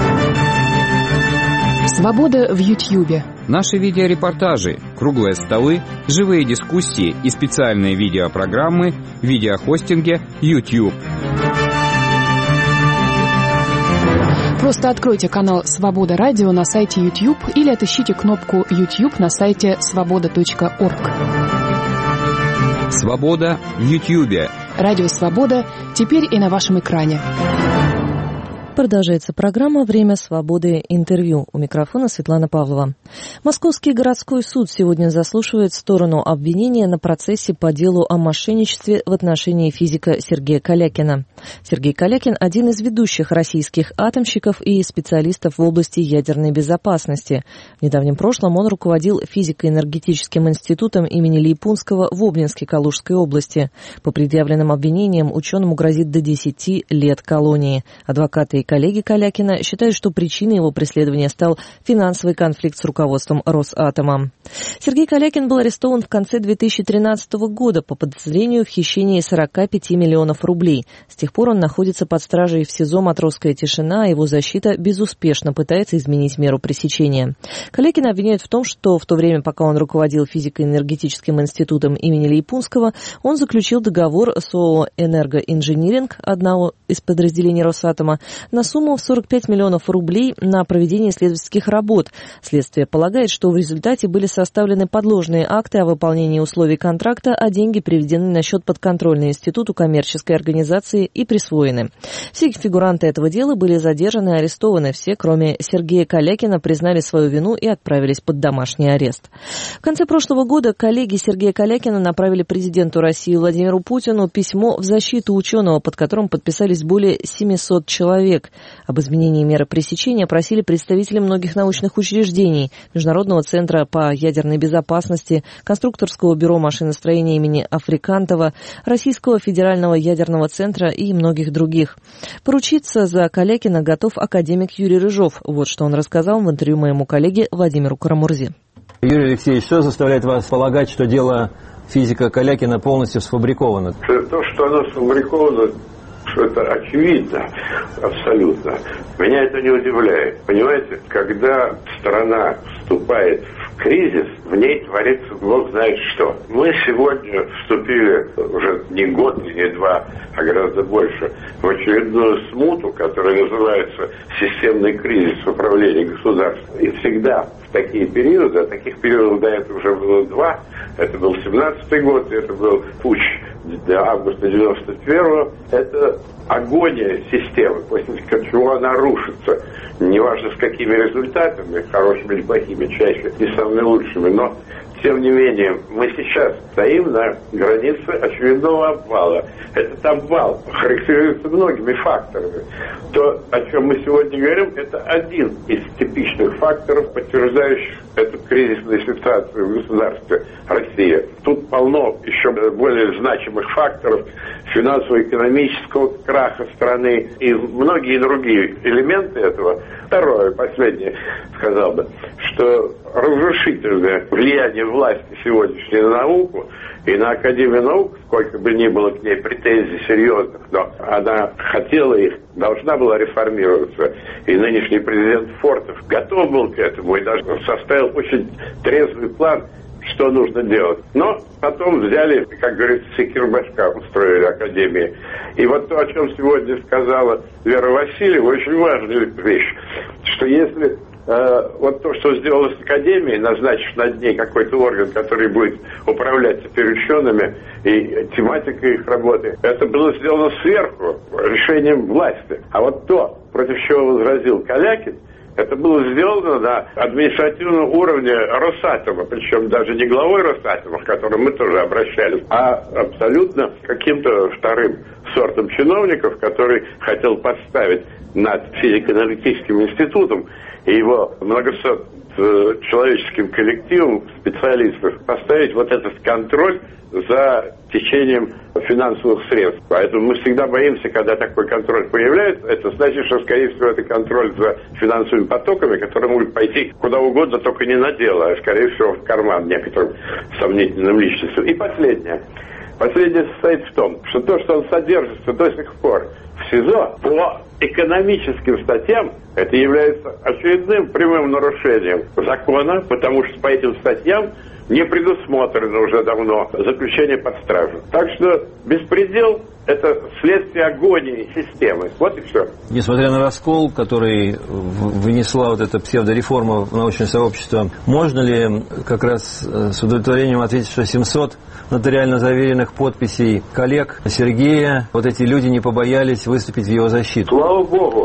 Свобода в Ютьюбе. Наши видеорепортажи, круглые столы, живые дискуссии и специальные видеопрограммы в видеохостинге YouTube. Просто откройте канал «Свобода Радио» на сайте YouTube или отыщите кнопку YouTube на сайте свобода точка орг. Свобода в Ютьюбе. Радио «Свобода» теперь и на вашем экране. Продолжается программа «Время свободы. Интервью». У микрофона Светлана Павлова. Московский городской суд сегодня заслушивает сторону обвинения на процессе по делу о мошенничестве в отношении физика Сергея Калякина. Сергей Калякин – один из ведущих российских атомщиков и специалистов в области ядерной безопасности. В недавнем прошлом он руководил физико-энергетическим институтом имени Лейпунского в Обнинске Калужской области. По предъявленным обвинениям ученому грозит до десяти лет колонии. Адвокаты и коллеги Калякина считают, что причиной его преследования стал финансовый конфликт с руководством Росатома. Сергей Калякин был арестован в конце две тысячи тринадцатого года по подозрению в хищении сорока пяти миллионов рублей. С тех пор он находится под стражей в СИЗО «Матросская тишина», а его защита безуспешно пытается изменить меру пресечения. Калякина обвиняют в том, что в то время, пока он руководил физико-энергетическим институтом имени Лейпунского, он заключил договор с ООО «Энергоинжиниринг», одного из подразделений Росатома, на сумму в сорок пять миллионов рублей на проведение исследовательских работ. Следствие полагает, что в результате были составлены подложные акты о выполнении условий контракта, а деньги переведены на счет подконтрольный институту коммерческой организации и присвоены. Все фигуранты этого дела были задержаны и арестованы. Все, кроме Сергея Калякина, признали свою вину и отправились под домашний арест. В конце прошлого года коллеги Сергея Калякина направили президенту России Владимиру Путину письмо в защиту ученого, под которым подписались более семисот человек. Об изменении меры пресечения просили представители многих научных учреждений, Международного центра по ядерной безопасности, Конструкторского бюро машиностроения имени Африкантова, Российского федерального ядерного центра и многих других. Поручиться за Калякина готов академик Юрий Рыжов. Вот что он рассказал в интервью моему коллеге Владимиру Карамурзе. Юрий Алексеевич, что заставляет вас полагать, что дело физика Калякина полностью сфабриковано? То, что оно сфабриковано, что это очевидно абсолютно. Меня это не удивляет. Понимаете, когда страна вступает в кризис, в ней творится бог знает что. Мы сегодня вступили уже не год и не два, а гораздо больше, в очередную смуту, которая называется системный кризис в управлении государством. И всегда в такие периоды, а таких периодов до этого уже было два, это был семнадцатый год, это был путч до августа девяносто первого, это агония системы, после чего она рушится. Неважно с какими результатами, хорошими или плохими, чаще не самыми лучшими, но тем не менее мы сейчас стоим на границе очередного обвала. Этот обвал характеризуется многими факторами. То, о чем мы сегодня говорим, это один из типичных факторов, подтверждающих эту кризисную ситуацию в государстве России. Тут полно еще более значимых факторов финансово-экономического краха страны и многие другие элементы этого. Второе, последнее, сказал бы, что разрушительное влияние власти сегодняшней на науку и на Академию наук, сколько бы ни было к ней претензий серьезных, но она хотела их, должна была реформироваться. И нынешний президент Фортов готов был к этому и даже составил очень трезвый план, что нужно делать. Но потом взяли, как говорится, секирбашка устроили Академии. И вот то, о чем сегодня сказала Вера Васильева, очень важная вещь, что если э, вот то, что сделалось с Академией, назначив над ней какой-то орган, который будет управлять теперь учеными и тематикой их работы, это было сделано сверху, решением власти. А вот то, против чего возразил Калякин, это было сделано на административном уровне Росатома, причем даже не главой Росатома, к которому мы тоже обращались, а абсолютно каким-то вторым сортом чиновников, который хотел поставить над физико-энергетическим институтом и его многосот человеческим коллективом специалистов поставить вот этот контроль за течением финансовых средств. Поэтому мы всегда боимся, когда такой контроль появляется. Это значит, что, скорее всего, это контроль за финансовыми потоками, которые могут пойти куда угодно, только не на дело, а, скорее всего, в карман некоторым сомнительным личностям. И последнее. Последнее состоит в том, что то, что он содержится до сих пор в СИЗО, по экономическим статьям, это является очередным прямым нарушением закона, потому что по этим статьям не предусмотрено уже давно заключение под стражу. Так что беспредел – это следствие агонии системы. Вот и все. Несмотря на раскол, который вынесла вот эта псевдореформа в научное сообщество, можно ли как раз с удовлетворением ответить, что семьсот нотариально заверенных подписей коллег Сергея, вот эти люди не побоялись выступить в его защиту? Слава Богу,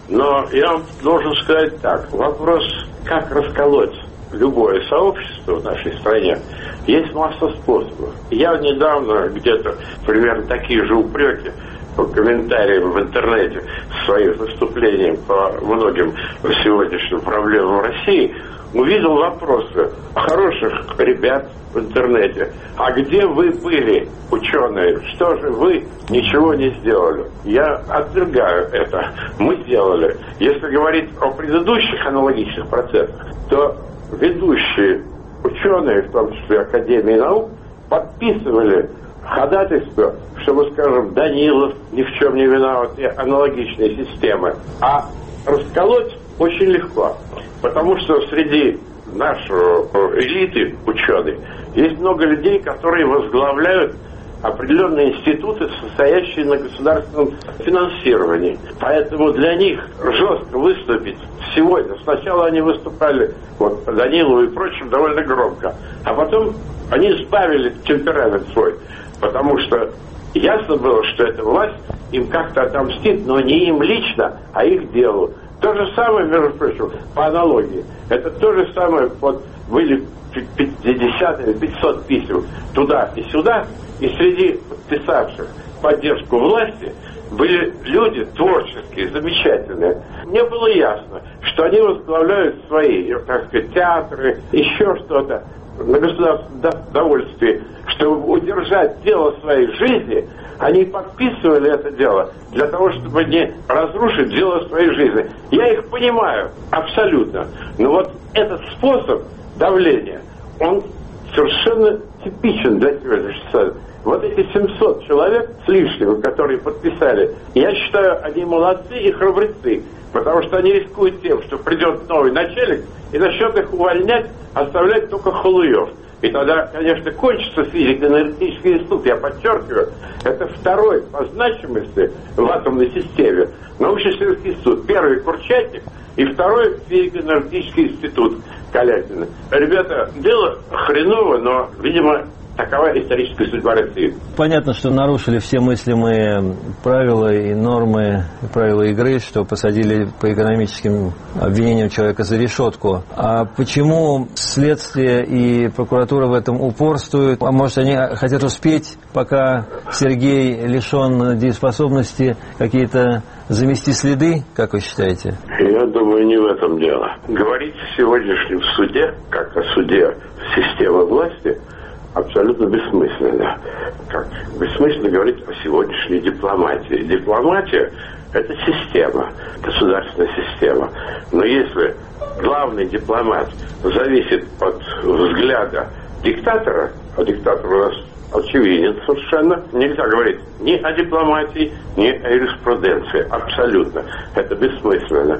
Но я вам должен сказать так. Вопрос, как расколоть любое сообщество в нашей стране, есть масса способов. Я недавно где-то примерно такие же упреки по комментариям в интернете своих выступлений по многим сегодняшним проблемам России увидел вопросы хороших ребят в интернете. А где вы были, ученые? Что же вы ничего не сделали? Я отвергаю это. Мы сделали. Если говорить о предыдущих аналогичных процессах, то ведущие ученые, в том числе Академии наук, подписывали ходатайство, чтобы, скажем, Данилов ни в чем не виноват, и аналогичные системы. А расколоть очень легко, потому что среди нашей элиты ученой есть много людей, которые возглавляют определенные институты, состоящие на государственном финансировании. Поэтому для них жестко выступить сегодня. Сначала они выступали, вот, по Данилову и прочим, довольно громко. А потом они сбавили темперамент свой. Потому что ясно было, что эта власть им как-то отомстит, но не им лично, а их делу. То же самое, между прочим, по аналогии. Это то же самое, вот были пятьдесят или пятьсот писем туда и сюда, и среди подписавших поддержку власти были люди творческие, замечательные. Мне было ясно, что они возглавляют свои, так сказать, театры, еще что-то на государственном довольстве, чтобы удержать дело своей жизни. Они подписывали это дело для того, чтобы не разрушить дело своей жизни. Я их понимаю абсолютно. Но вот этот способ давления, он совершенно типичен для сегодняшнего часа. Вот эти семьсот человек с лишним, которые подписали, я считаю, они молодцы и храбрецы, потому что они рискуют тем, что придет новый начальник и начнет их увольнять, оставлять только халуев. И тогда, конечно, кончится физико-энергетический институт, я подчеркиваю, это второй по значимости в атомной системе научно-исследовательский институт. Первый Курчатик и второй физико-энергетический институт Калятина. Ребята, дело хреново, но, видимо, такова историческая судьба России. Понятно, что нарушили все мыслимые правила и нормы, и правила игры, что посадили по экономическим обвинениям человека за решетку. А почему следствие и прокуратура в этом упорствуют? А может, они хотят успеть, пока Сергей лишен дееспособности, какие-то замести следы, как вы считаете? Я думаю, не в этом дело. Говорить в сегодняшнем суде, как о суде системы власти, абсолютно бессмысленно. Как бессмысленно говорить о сегодняшней дипломатии. Дипломатия – это система, государственная система. Но если главный дипломат зависит от взгляда диктатора, а диктатор у нас очевиден совершенно, нельзя говорить ни о дипломатии, ни о юриспруденции. Абсолютно. Это бессмысленно.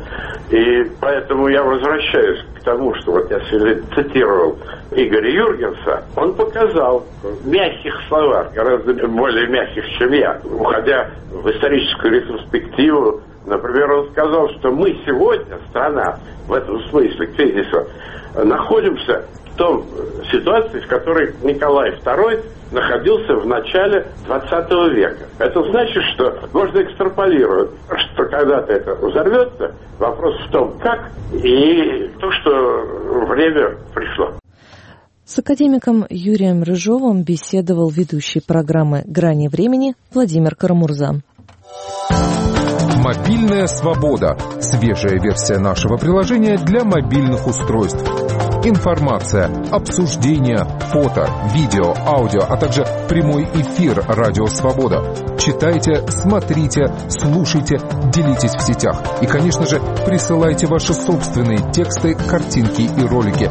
И поэтому я возвращаюсь к тому, что вот я сегодня цитировал Игоря Юргенса. Он показал в мягких словах, гораздо более мягких, чем я, уходя в историческую ретроспективу. Например, он сказал, что мы сегодня, страна, в этом смысле, кризиса, находимся в том ситуации, в которой Николай Второй находился в начале двадцатого века. Это значит, что можно экстраполировать, что когда-то это взорвется. Вопрос в том, как, и то, что время пришло. С академиком Юрием Рыжовым беседовал ведущий программы «Грани времени» Владимир Карамурза. Мобильная свобода. Свежая версия нашего приложения для мобильных устройств. Информация, обсуждения, фото, видео, аудио, а также прямой эфир «Радио Свобода». Читайте, смотрите, слушайте, делитесь в сетях. И, конечно же, присылайте ваши собственные тексты, картинки и ролики.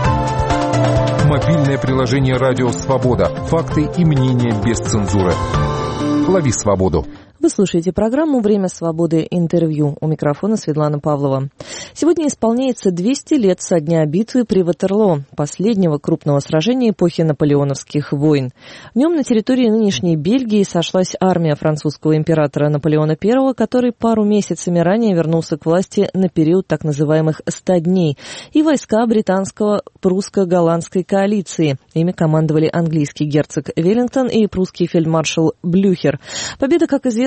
Мобильное приложение «Радио Свобода». Факты и мнения без цензуры. Лови свободу. Вы слушаете программу «Время свободы. Интервью». У микрофона Светлана Павлова. Сегодня исполняется двести лет со дня битвы при Ватерлоо, последнего крупного сражения эпохи наполеоновских войн. В нем на территории нынешней Бельгии сошлась армия французского императора Наполеона Первого, который пару месяцами ранее вернулся к власти на период так называемых ста дней, и войска британского прусско-голландской коалиции. Ими командовали английский герцог Веллингтон и прусский фельдмаршал Блюхер. Победа, как известно,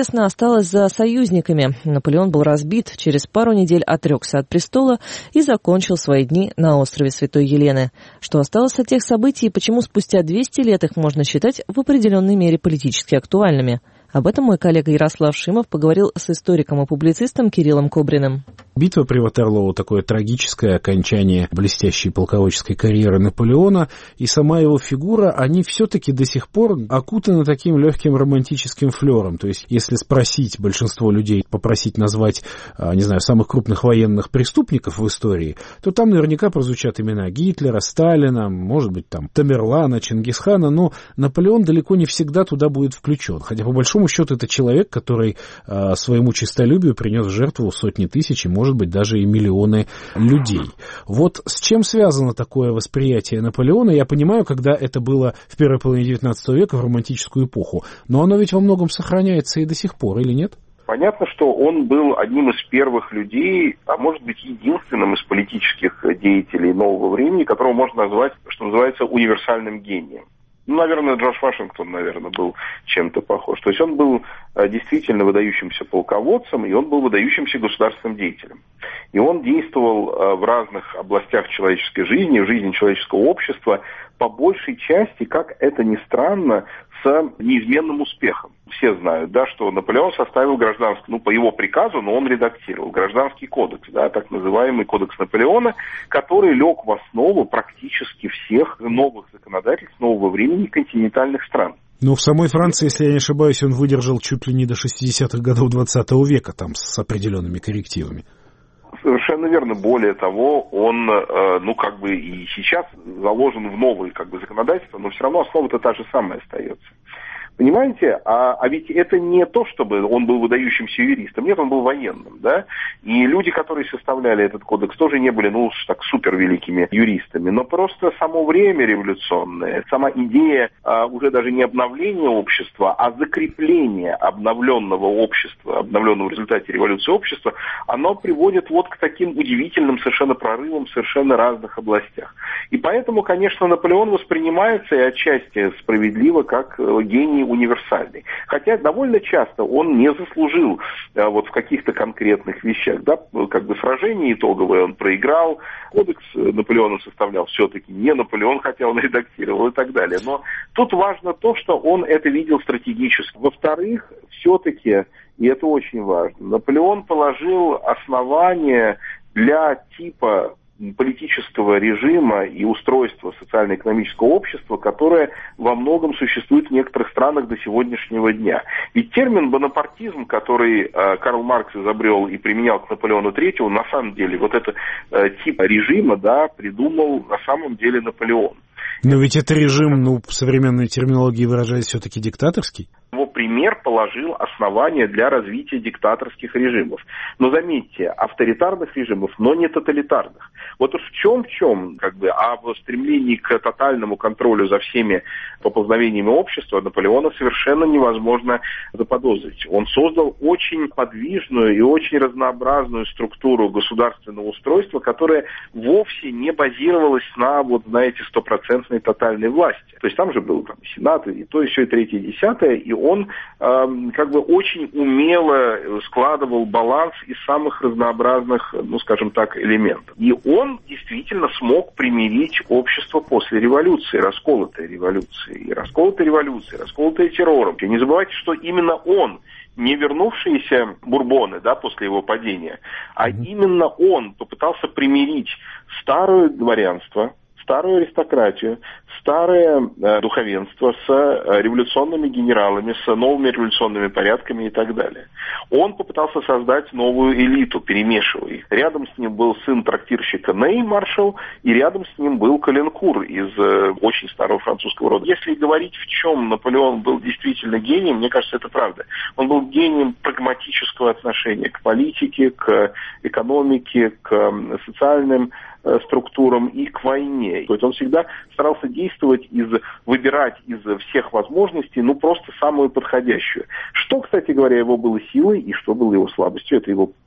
известно, осталось за союзниками. Наполеон был разбит, через пару недель отрекся от престола и закончил свои дни на острове Святой Елены. Что осталось от тех событий и почему спустя двести лет их можно считать в определенной мере политически актуальными? Об этом мой коллега Ярослав Шимов поговорил с историком и публицистом Кириллом Кобриным. Битва при Ватерлоу — такое трагическое окончание блестящей полководческой карьеры Наполеона, и сама его фигура, они все-таки до сих пор окутаны таким легким романтическим флером. То есть, если спросить большинство людей, попросить назвать, не знаю, самых крупных военных преступников в истории, то там наверняка прозвучат имена Гитлера, Сталина, может быть, там Тамерлана, Чингисхана, но Наполеон далеко не всегда туда будет включен. Хотя, по большому счету, это человек, который э, своему честолюбию принес в жертву сотни тысяч и, может быть, даже и миллионы людей. Вот с чем связано такое восприятие Наполеона, я понимаю, когда это было в первой половине девятнадцатого века, в романтическую эпоху, но оно ведь во многом сохраняется и до сих пор, или нет? Понятно, что он был одним из первых людей, а может быть единственным из политических деятелей нового времени, которого можно назвать, что называется, универсальным гением. Ну, наверное, Джордж Вашингтон, наверное, был чем-то похож. То есть он был э, действительно выдающимся полководцем, и он был выдающимся государственным деятелем. И он действовал э, в разных областях человеческой жизни, в жизни человеческого общества, по большей части, как это ни странно, с неизменным успехом. Все знают, да, что Наполеон составил гражданский, ну, по его приказу, но он редактировал гражданский кодекс, да, так называемый кодекс Наполеона, который лег в основу практически всех новых законодательств нового времени континентальных стран. Но в самой Франции, если я не ошибаюсь, он выдержал чуть ли не до шестидесятых годов двадцатого века, там, с определенными коррективами. Совершенно верно. Более того, он, э, ну, как бы и сейчас заложен в новые, как бы, законодательства, но все равно основа-то та же самая остается. Понимаете? А, а ведь это не то, чтобы он был выдающимся юристом. Нет, он был военным, да? И люди, которые составляли этот кодекс, тоже не были, ну, уж так супер великими юристами. Но просто само время революционное, сама идея а, уже даже не обновления общества, а закрепления обновленного общества, обновленного в результате революции общества, оно приводит вот к таким удивительным совершенно прорывам в совершенно разных областях. И поэтому, конечно, Наполеон воспринимается и отчасти справедливо как гений универсальный. Хотя довольно часто он не заслужил а, вот в каких-то конкретных вещах. Да, как бы сражение итоговое он проиграл, кодекс Наполеона составлял все-таки не Наполеон, хотя он редактировал и так далее. Но тут важно то, что он это видел стратегически. Во-вторых, все-таки, и это очень важно, Наполеон положил основания для типа политического режима и устройства социально-экономического общества, которое во многом существует в некоторых странах до сегодняшнего дня. Ведь термин «бонапартизм», который э, Карл Маркс изобрел и применял к Наполеону третьему, на самом деле вот этот э, тип режима, да, придумал на самом деле Наполеон. Но ведь это режим, ну, в современной терминологии выражаясь, все-таки диктаторский? Его пример положил основания для развития диктаторских режимов. Но заметьте, авторитарных режимов, но не тоталитарных. Вот уж в чем, в чем, как бы, а в стремлении к тотальному контролю за всеми поползновениями общества Наполеона совершенно невозможно заподозрить. Он создал очень подвижную и очень разнообразную структуру государственного устройства, которая вовсе не базировалась на, вот, знаете, стопроцентной тотальной власти. То есть там же был там, Сенат, и то, и все, и третье, и десятое, и он э, как бы очень умело складывал баланс из самых разнообразных, ну, скажем так, элементов. И он действительно смог примирить общество после революции, расколотой революции, и расколотой революции, расколотой террором. И не забывайте, что именно он, не вернувшиеся бурбоны, да, после его падения, а именно он попытался примирить старое дворянство, старую аристократию, старое э, духовенство с э, революционными генералами, с новыми революционными порядками и так далее. Он попытался создать новую элиту, перемешивая их. Рядом с ним был сын трактирщика Ней, маршал, и рядом с ним был Каленкур из э, очень старого французского рода. Если говорить, в чем Наполеон был действительно гением, мне кажется, это правда. Он был гением прагматического отношения к политике, к экономике, к социальным структурам и к войне. То есть он всегда старался действовать, из, выбирать из всех возможностей, ну, просто самую подходящую. Что, кстати говоря, его было силой и что было его слабостью, это его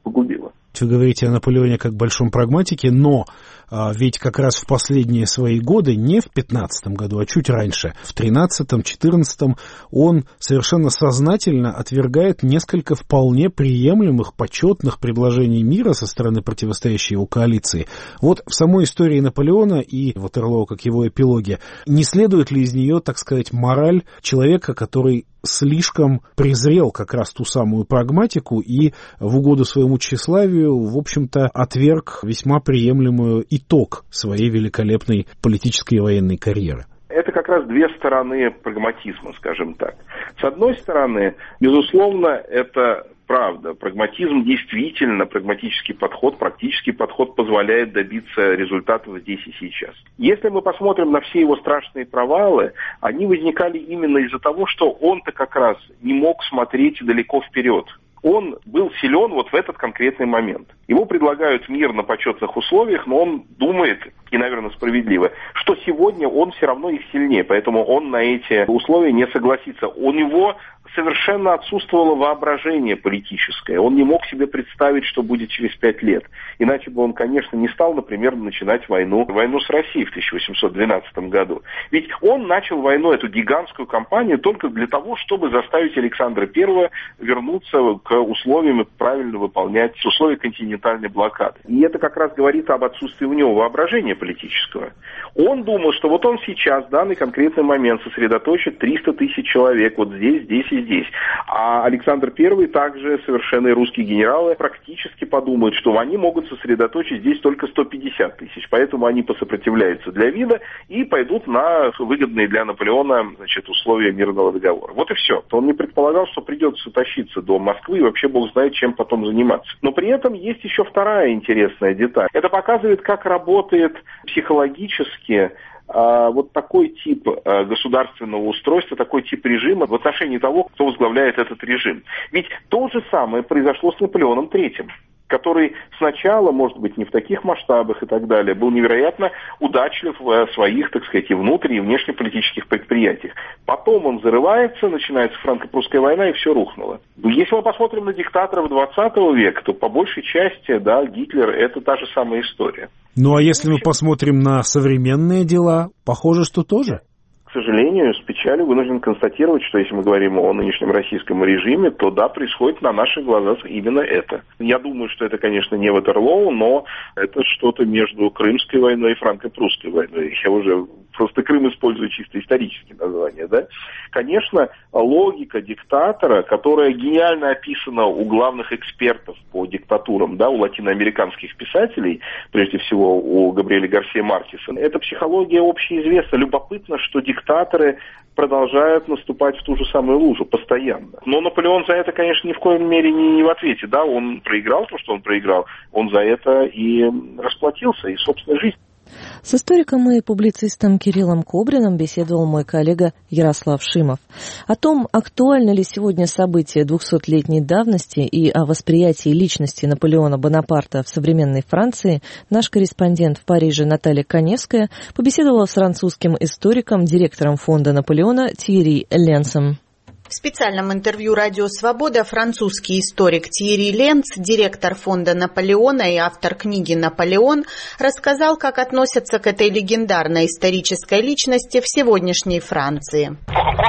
погубило. Вы говорите о Наполеоне как большом прагматике, но а, ведь как раз в последние свои годы, не в пятнадцатом году, а чуть раньше, в тринадцатом-четырнадцатом, он совершенно сознательно отвергает несколько вполне приемлемых, почетных предложений мира со стороны противостоящей его коалиции. Вот в самой истории Наполеона и Ватерлоо, как его эпилоге, не следует ли из нее, так сказать, мораль человека, который слишком презрел как раз ту самую прагматику и в угоду своему тщеславию, в общем-то, отверг весьма приемлемый итог своей великолепной политической и военной карьеры? Это как раз две стороны прагматизма, скажем так. С одной стороны, безусловно, это правда. Прагматизм действительно, прагматический подход, практический подход позволяет добиться результатов здесь и сейчас. Если мы посмотрим на все его страшные провалы, они возникали именно из-за того, что он-то как раз не мог смотреть далеко вперед. Он был силен вот в этот конкретный момент. Ему предлагают мир на почетных условиях, но он думает, и, наверное, справедливо, что сегодня он все равно их сильнее, поэтому он на эти условия не согласится. У него совершенно отсутствовало воображение политическое. Он не мог себе представить, что будет через пять лет. Иначе бы он, конечно, не стал, например, начинать войну, войну с Россией в тысяча восемьсот двенадцатом году. Ведь он начал войну, эту гигантскую кампанию, только для того, чтобы заставить Александра Первого вернуться к условиям и правильно выполнять условия континентальной блокады. И это как раз говорит об отсутствии у него воображения политического. Он думал, что вот он сейчас, в данный конкретный момент, сосредоточит триста тысяч человек вот здесь, здесь и здесь. А Александр Первый, также совершенно русские генералы, практически подумают, что они могут сосредоточить здесь только сто пятьдесят тысяч. Поэтому они посопротивляются для вида и пойдут на выгодные для Наполеона, значит, условия мирного договора. Вот и все. Он не предполагал, что придется тащиться до Москвы и вообще бог знает, чем потом заниматься. Но при этом есть еще вторая интересная деталь. Это показывает, как работает психологически а, вот такой тип а, государственного устройства, такой тип режима в отношении того, кто возглавляет этот режим. Ведь то же самое произошло с Наполеоном Третьим, который сначала, может быть, не в таких масштабах и так далее, был невероятно удачлив в своих, так сказать, и внутренних, и внешнеполитических предприятиях. Потом он зарывается, начинается франко-прусская война, и все рухнуло. Если мы посмотрим на диктаторов двадцатого века, то по большей части, да, Гитлер – это та же самая история. Ну, а если мы посмотрим на современные дела, похоже, что тоже? К сожалению, с печалью вынужден констатировать, что если мы говорим о нынешнем российском режиме, то да, происходит на наших глазах именно это. Я думаю, что это, конечно, не Ватерлоо, но это что-то между Крымской войной и франко-прусской войной. Я уже просто Крым использую чисто исторические названия, да. Конечно, логика диктатора, которая гениально описана у главных экспертов по диктатурам, да, у латиноамериканских писателей, прежде всего у Габриэля Гарсия Маркеса, эта психология общеизвестна. Любопытно, что диктаторы продолжают наступать в ту же самую лужу постоянно. Но Наполеон за это, конечно, ни в коем мере не, не в ответе. Да, он проиграл то, что он проиграл, он за это и расплатился, и собственной жизнью. С историком и публицистом Кириллом Кобриным беседовал мой коллега Ярослав Шимов. О том, актуально ли сегодня события двухсотлетней давности и о восприятии личности Наполеона Бонапарта в современной Франции, наш корреспондент в Париже Наталья Коневская побеседовала с французским историком, директором фонда Наполеона Тьерри Ленцем. В специальном интервью «Радио Свобода» французский историк Тьерри Ленц, директор фонда Наполеона и автор книги «Наполеон», рассказал, как относятся к этой легендарной исторической личности в сегодняшней Франции.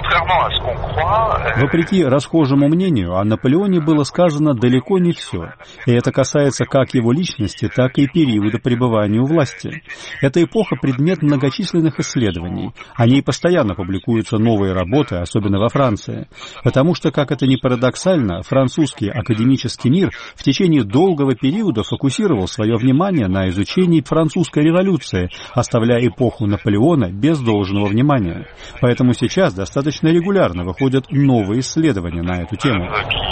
Вопреки расхожему мнению, о Наполеоне было сказано далеко не все. И это касается как его личности, так и периода пребывания у власти. Эта эпоха – предмет многочисленных исследований. О ней постоянно публикуются новые работы, особенно во Франции. Потому что, как это ни парадоксально, французский академический мир в течение долгого периода фокусировал свое внимание на изучении французской революции, оставляя эпоху Наполеона без должного внимания. Поэтому сейчас достаточно регулярно выходят новые исследования на эту тему.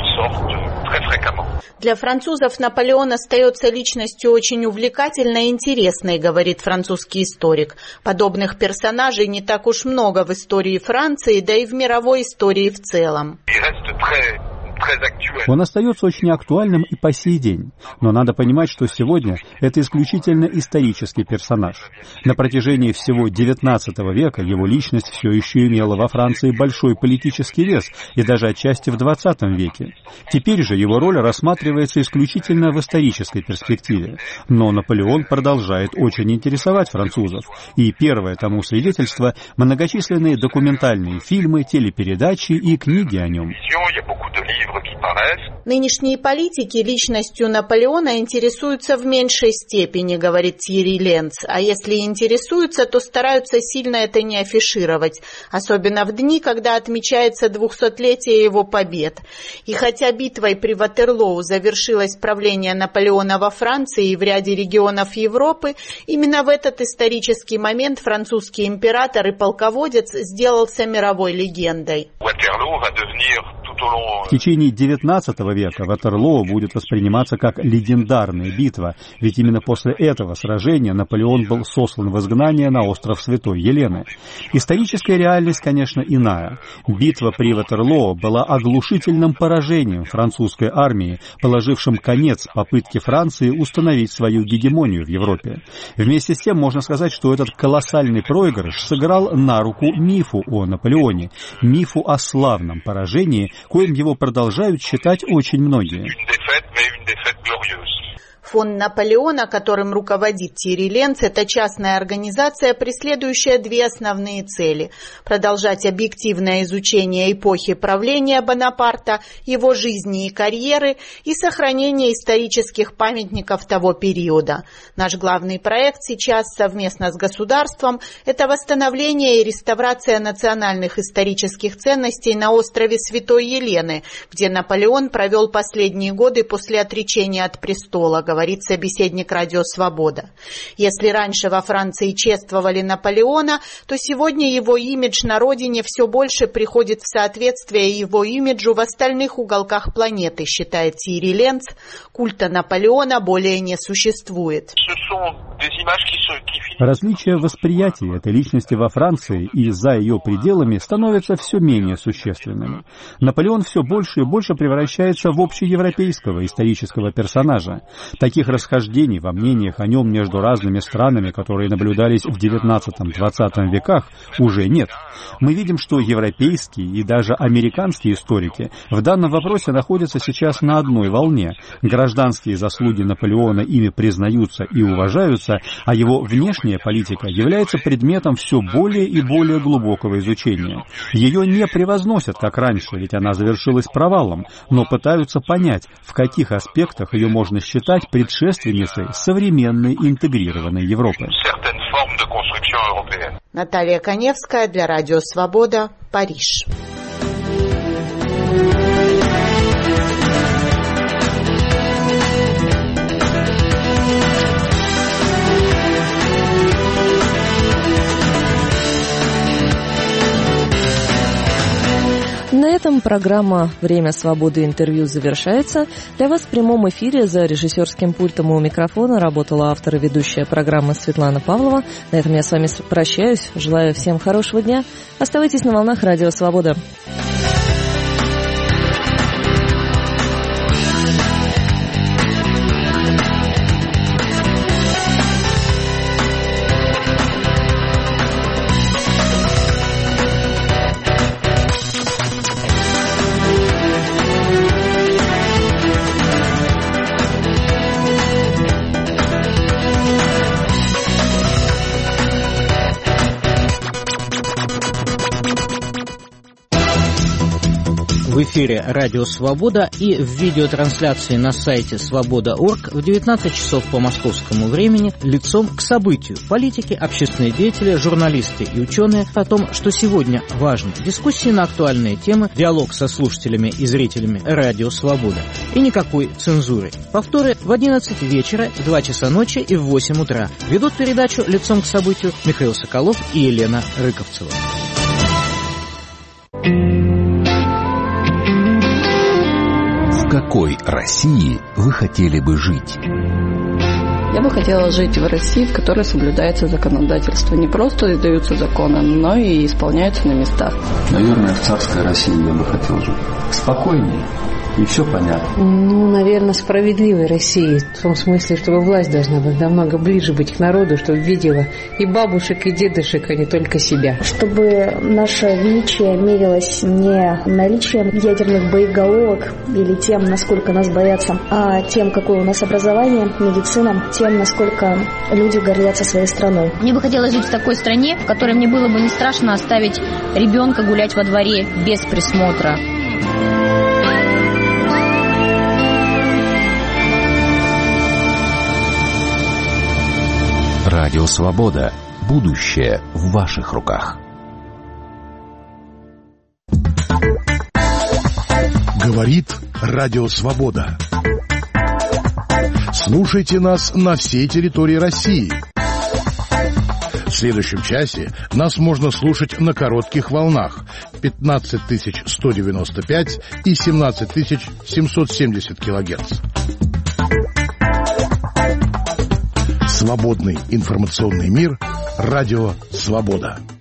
Для французов Наполеон остается личностью очень увлекательной и интересной, говорит французский историк. Подобных персонажей не так уж много в истории Франции, да и в мировой истории в целом. Он остается очень актуальным и по сей день. Но надо понимать, что сегодня это исключительно исторический персонаж. На протяжении всего девятнадцатого века его личность все еще имела во Франции большой политический вес, и даже отчасти в двадцатом веке. Теперь же его роль рассматривается исключительно в исторической перспективе. Но Наполеон продолжает очень интересовать французов. И первое тому свидетельство – многочисленные документальные фильмы, телепередачи и книги о нем. Нынешние политики личностью Наполеона интересуются в меньшей степени, говорит Тьерри Ленц. А если интересуются, то стараются сильно это не афишировать. Особенно в дни, когда отмечается двухсотлетие его побед. И хотя битвой при Ватерлоу завершилось правление Наполеона во Франции и в ряде регионов Европы, именно в этот исторический момент французский император и полководец сделался мировой легендой. В течение девятнадцатого века Ватерлоу будет восприниматься как легендарная битва, ведь именно после этого сражения Наполеон был сослан в изгнание на остров Святой Елены. Историческая реальность, конечно, иная. Битва при Ватерлоу была оглушительным поражением французской армии, положившим конец попытке Франции установить свою гегемонию в Европе. Вместе с тем можно сказать, что этот колоссальный проигрыш сыграл на руку мифу о Наполеоне, мифу о славном поражении, коим его продолжают считать очень многие. Фонд Наполеона, которым руководит Тьерри Ленц, это частная организация, преследующая две основные цели – продолжать объективное изучение эпохи правления Бонапарта, его жизни и карьеры и сохранение исторических памятников того периода. Наш главный проект сейчас совместно с государством – это восстановление и реставрация национальных исторических ценностей на острове Святой Елены, где Наполеон провел последние годы после отречения от престола, говорит собеседник «Радио Свобода». Если раньше во Франции чествовали Наполеона, то сегодня его имидж на родине все больше приходит в соответствие его имиджу в остальных уголках планеты, считает Тьерри Ленц. Культа Наполеона более не существует. Различие восприятия этой личности во Франции и за ее пределами становятся все менее существенными. Наполеон все больше и больше превращается в общеевропейского исторического персонажа. Таких расхождений во мнениях о нем между разными странами, которые наблюдались в девятнадцатом-двадцатом веках, уже нет. Мы видим, что европейские и даже американские историки в данном вопросе находятся сейчас на одной волне. Гражданские заслуги Наполеона ими признаются и уважаются, а его внешняя политика является предметом все более и более глубокого изучения. Ее не превозносят, как раньше, ведь она завершилась провалом, но пытаются понять, в каких аспектах ее можно считать предшественницей современной интегрированной Европы. Наталья Коневская для Радио Свобода, Париж. На этом программа «Время свободы. Интервью» завершается. Для вас в прямом эфире за режиссерским пультом у микрофона работала автор и ведущая программы Светлана Павлова. На этом я с вами прощаюсь. Желаю всем хорошего дня. Оставайтесь на волнах Радио Свобода. В эфире «Радио Свобода» и в видеотрансляции на сайте свобода точка орг в девятнадцать часов по московскому времени лицом к событию. Политики, общественные деятели, журналисты и ученые о том, что сегодня важно. Дискуссии на актуальные темы, диалог со слушателями и зрителями «Радио Свобода». И никакой цензуры. Повторы в одиннадцать вечера, в два часа ночи и в восемь утра. Ведут передачу лицом к событию Михаил Соколов и Елена Рыковцева. В какой России вы хотели бы жить? Я бы хотела жить в России, в которой соблюдается законодательство. Не просто издаются законы, но и исполняются на местах. Наверное, в царской России я бы хотел жить. Спокойнее, и все понятно. Ну, наверное, справедливой России. В том смысле, чтобы власть должна быть намного ближе быть к народу, чтобы видела и бабушек, и дедушек, а не только себя. Чтобы наше величие мерилось не наличием ядерных боеголовок или тем, насколько нас боятся, а тем, какое у нас образование, медицина, тем, насколько люди гордятся своей страной. Мне бы хотелось жить в такой стране, в которой мне было бы не страшно оставить ребенка гулять во дворе без присмотра. Радио Свобода. Будущее в ваших руках. Говорит Радио Свобода. Слушайте нас на всей территории России. В следующем часе нас можно слушать на коротких волнах пятнадцать тысяч сто девяносто пять и семнадцать тысяч семьсот семьдесят килогерц. Свободный информационный мир. Радио Свобода.